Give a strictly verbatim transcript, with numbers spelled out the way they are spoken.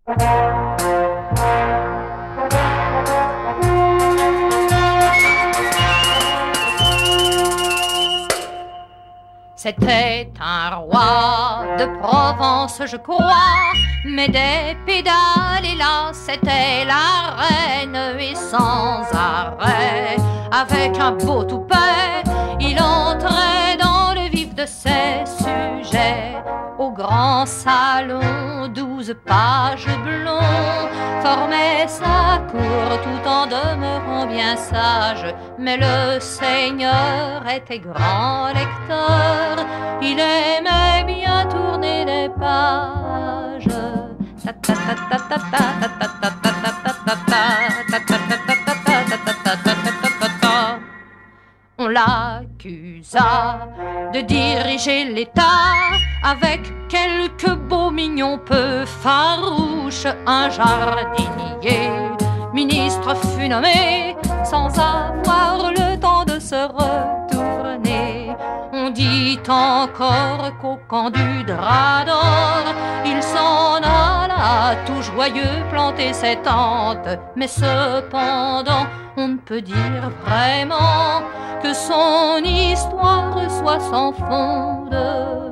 C'était un roi de Provence, je crois, mais des pédales, hélas, c'était la reine. Et sans arrêt, avec un beau toupet, il entrait dans le vif de ses sujets. Au grand salon, douze pages blonds formaient sa cour tout en demeurant bien sage. Mais le seigneur était grand lecteur, il aimait bien tourner les pages. On l'accusa de diriger l'État avec quelques beaux mignons peu farouches. Un jardinier ministre fut nommé sans avoir le temps de se retourner. On dit encore qu'au camp du drap d'or, il s'en alla tout joyeux planter ses tentes. Mais cependant, on ne peut dire vraiment que son histoire soit sans fond de